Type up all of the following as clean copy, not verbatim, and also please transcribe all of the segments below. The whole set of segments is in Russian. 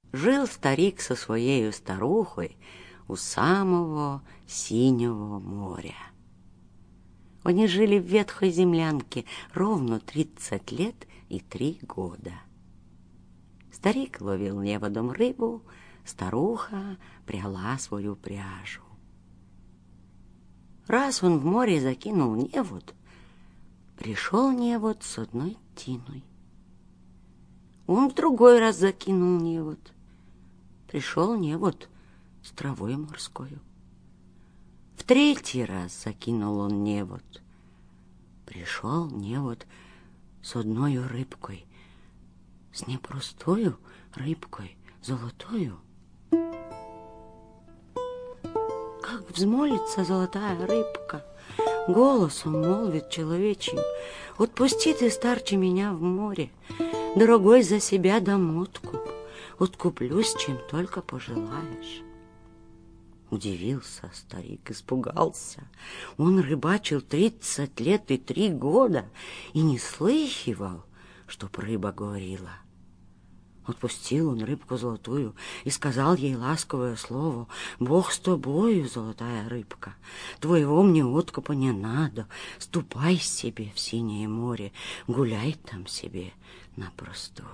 Жил старик со своей старухой у самого синего моря. Они жили в ветхой землянке ровно 30 лет и 3 года. Старик ловил неводом рыбу, старуха пряла свою пряжу. Раз он в море закинул невод, пришел невод с одной тиной. Он в другой раз закинул невод, пришел невод с травой морскою. В третий раз закинул он невод, пришел невод с одной рыбкой, с непростою рыбкой, золотою. Как взмолится золотая рыбка, голосом молвит человечьим: «Отпусти ты, старче, меня в море, дорогой, за себя дам откуп, откуплюсь, чем только пожелаешь». Удивился старик, испугался. Он рыбачил 30 лет и 3 года и не слыхивал, чтоб рыба говорила. Отпустил он рыбку золотую и сказал ей ласковое слово: «Бог с тобою, золотая рыбка, твоего мне откупа не надо, ступай себе в синее море, гуляй там себе на просторе».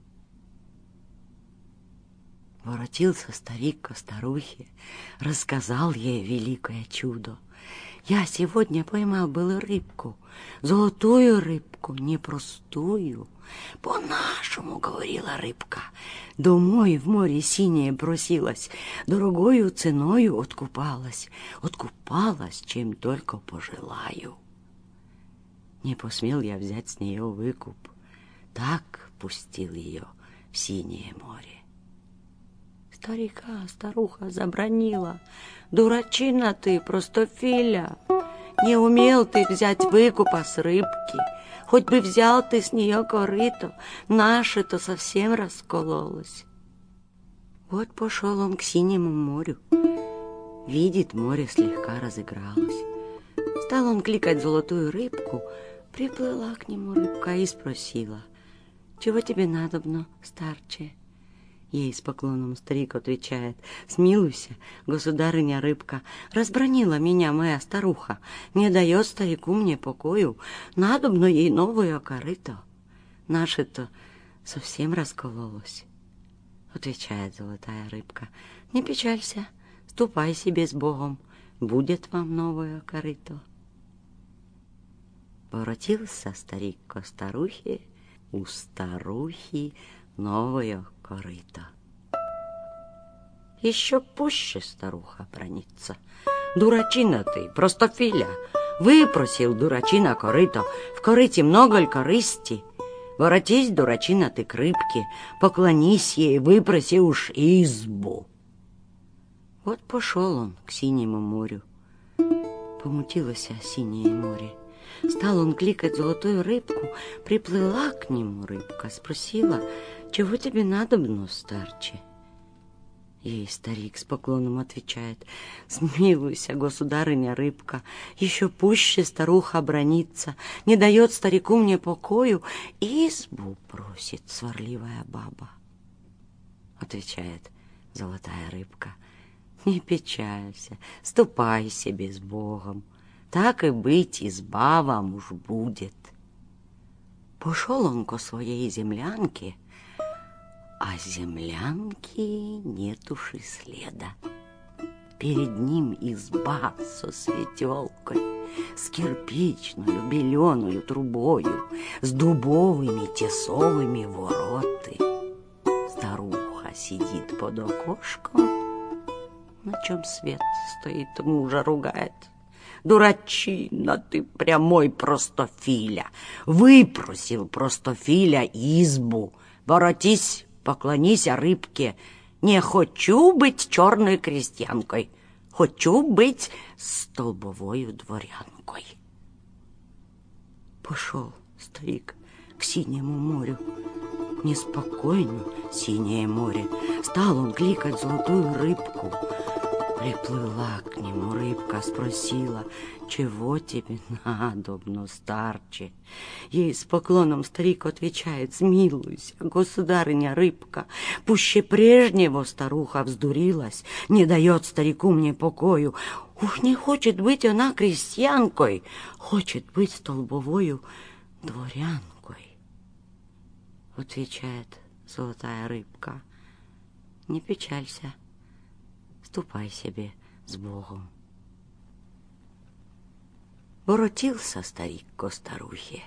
Воротился старик ко старухе, рассказал ей великое чудо. «Я сегодня поймал было рыбку, золотую рыбку, непростую. По-нашему, — говорила рыбка, — домой в море синее бросилась, дорогою ценою откупалась, чем только пожелаю. Не посмел я взять с нее выкуп, так пустил ее в синее море». Старика старуха забранила: «Дурачина ты, простофиля! Не умел ты взять выкупа с рыбки, хоть бы взял ты с нее корыто, наше-то совсем раскололось». Вот пошел он к синему морю. Видит, море слегка разыгралось. Стал он кликать золотую рыбку, приплыла к нему рыбка и спросила: «Чего тебе надобно, старче?» Ей с поклоном старик отвечает: «Смилуйся, государыня рыбка, разбранила меня моя старуха, не дает старику мне покою, надобно ей новое корыто, наше-то совсем раскололось». Отвечает золотая рыбка: «Не печалься, ступай себе с Богом, будет вам новое корыто». Воротился старик ко старухе, у старухи новое корыто. Еще пуще старуха бранится: «Дурачина ты, простофиля! Выпросил, дурачина, корыто, в корыте много ль корысти? Воротись, дурачина ты, к рыбке, поклонись ей, выпроси уж избу». Вот пошел он к синему морю. Помутилось синее море. Стал он кликать золотую рыбку, приплыла к нему рыбка, спросила: «Чего тебе надобно, старче?» Ей старик с поклоном отвечает: «Смилуйся, государыня рыбка, еще пуще старуха бранится, не дает старику мне покою, избу просит сварливая баба». Отвечает золотая рыбка: «Не печалься, ступай себе с Богом, так и быть, изба вам уж будет». Пошел он ко своей землянке, а землянки нет уж и следа. Перед ним изба со светелкой, с кирпичную беленую трубою, с дубовыми тесовыми вороты. Старуха сидит под окошком, на чем свет стоит, мужа ругает: «Дурачина ты, прямой простофиля! Выпросил простофиля избу! Воротись, поклонись рыбке! Не хочу быть черной крестьянкой, хочу быть столбовою дворянкой». Пошел старик к синему морю. Неспокойно синее море. Стал он кликать золотую рыбку. Приплыла к нему рыбка, спросила: «Чего тебе надобно, старче?» Ей с поклоном старик отвечает: «Смилуйся, государыня рыбка, пуще прежнего старуха вздурилась, не дает старику мне покою. Уж не хочет быть она крестьянкой, хочет быть столбовою дворянкой». Отвечает золотая рыбка: «Не печалься, ступай себе с Богом». Воротился старик ко старухе.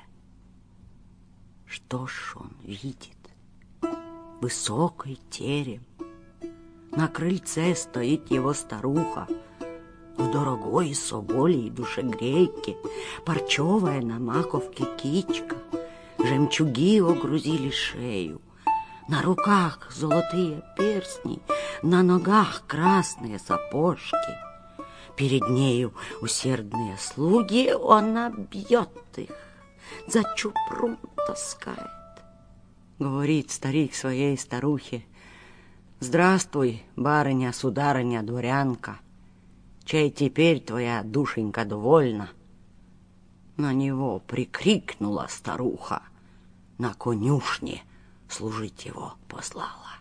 Что ж он видит? Высокий терем. На крыльце стоит его старуха в дорогой соболей душегрейке, парчевая на маковке кичка, жемчуги огрузили шею, на руках золотые перстни, на ногах красные сапожки. Перед нею усердные слуги, она бьет их, за чупрун таскает. Говорит старик своей старухе: «Здравствуй, барыня, сударыня, дворянка, чей теперь твоя душенька довольна?» На него прикрикнула старуха, на конюшне служить его послала.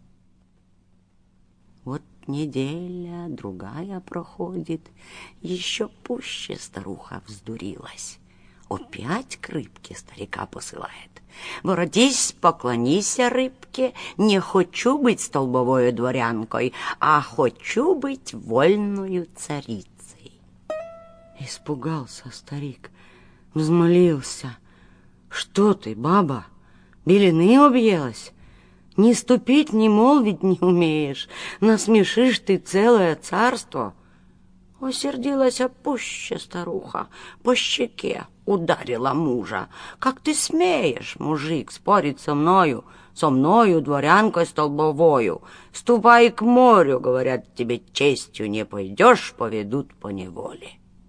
Вот неделя, другая проходит, еще пуще старуха вздурилась. Опять к рыбке старика посылает: «Воротись, поклонися рыбке, не хочу быть столбовою дворянкой, а хочу быть вольною царицей». Испугался старик, взмолился: «Что ты, баба, белины объелась? Ни ступить, ни молвить не умеешь, насмешишь ты целое царство». Осердилась пуще старуха, по щеке ударила мужа: «Как ты смеешь, мужик, спорить со мною, дворянкой столбовою? Ступай к морю, говорят, тебе честью не пойдешь, поведут по неволе».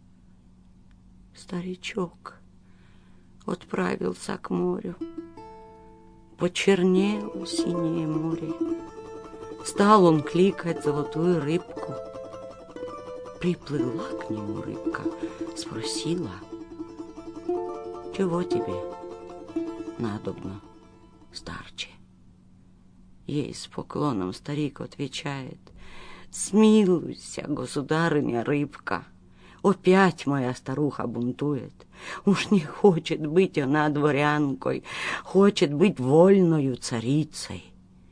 Старичок отправился к морю. Почернело синее море. Стал он кликать золотую рыбку. Приплыла к нему рыбка, спросила: «Чего тебе надобно, старче?» Ей с поклоном старик отвечает: «Смилуйся, государыня рыбка, опять моя старуха бунтует. Уж не хочет быть она дворянкой, хочет быть вольною царицей».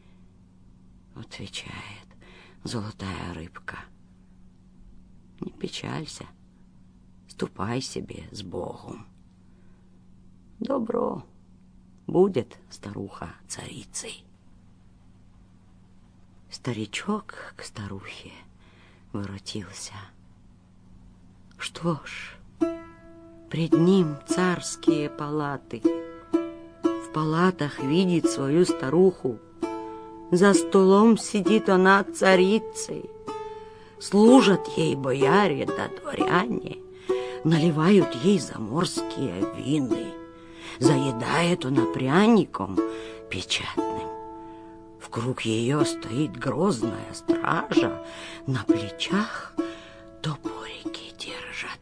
Отвечает золотая рыбка: «Не печалься, ступай себе с Богом. Добро будет старуха царицей». Старичок к старухе воротился. Что ж, пред ним царские палаты. В палатах видит свою старуху. За столом сидит она царицей. Служат ей бояре да дворяне, наливают ей заморские вины. Заедает она пряником печатным. Вкруг ее стоит грозная стража, на плечах топорики держат.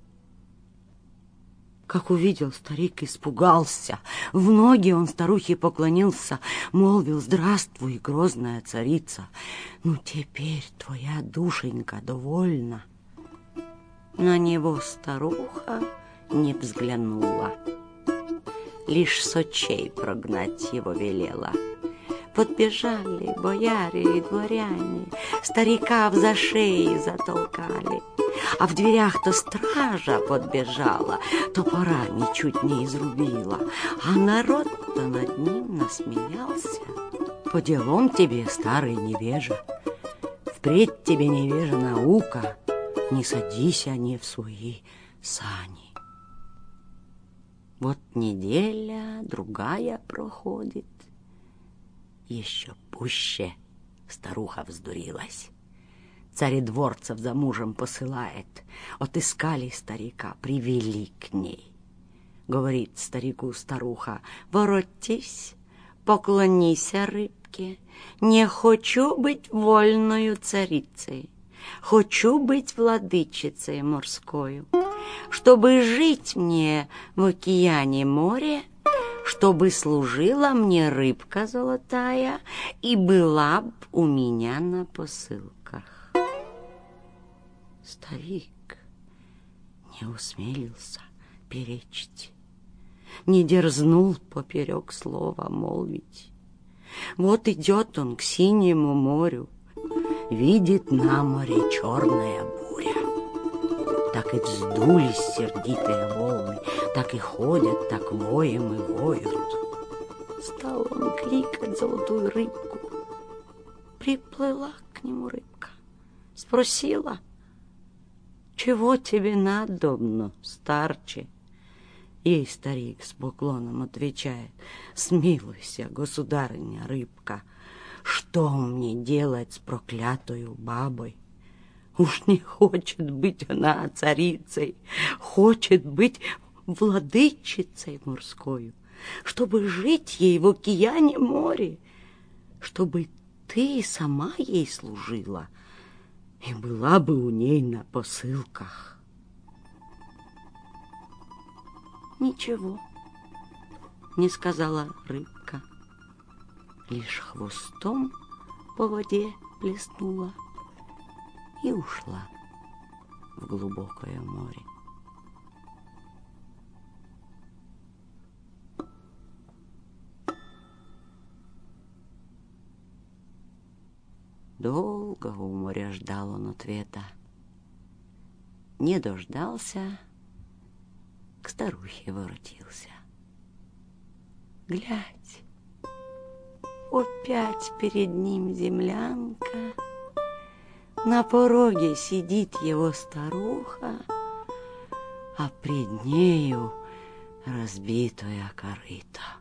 Как увидел старик, испугался. В ноги он старухе поклонился, молвил: «Здравствуй, грозная царица, ну теперь твоя душенька довольна». На него старуха не взглянула, лишь с очей прогнать его велела. Подбежали бояре и дворяне, старика в за шеи затолкали. А в дверях-то стража подбежала, топорами чуть не изрубила, а народ-то над ним насмеялся. «По делам тебе, старый невежа, впредь тебе, невежа, наука, не садись они в свои сани». Вот неделя, другая проходит, еще пуще старуха вздурилась. Царедворцев за мужем посылает. Отыскали старика, привели к ней. Говорит старику старуха: «Воротись, поклонися рыбке, не хочу быть вольною царицей. хочу быть владычицей морскою, чтобы жить мне в океане море, чтобы служила мне рыбка золотая и была б у меня на посылках. Старик не усмелился перечить, не дерзнул поперек слова молвить. Вот идет он к синему морю, видит на море черная буря. Так и вздулись сердитые волны, так и ходят, так воем и воют. Стал он кликать золотую рыбку. Приплыла к нему рыбка, спросила: «Чего тебе надобно, старче?» Ей старик с поклоном отвечает: «Смилуйся, государыня рыбка, что мне делать с проклятою бабой? Уж не хочет быть она царицей, хочет быть владычицей морскою, чтобы жить ей в океане море, чтобы ты сама ей служила и была бы у ней на посылках». «Ничего не сказала рыбка, лишь хвостом по воде плеснула и ушла в глубокое море. Долго у моря ждал он ответа. Не дождался, к старухе воротился. Глядь, опять перед ним землянка, на пороге сидит его старуха, а пред нею разбитое корыто.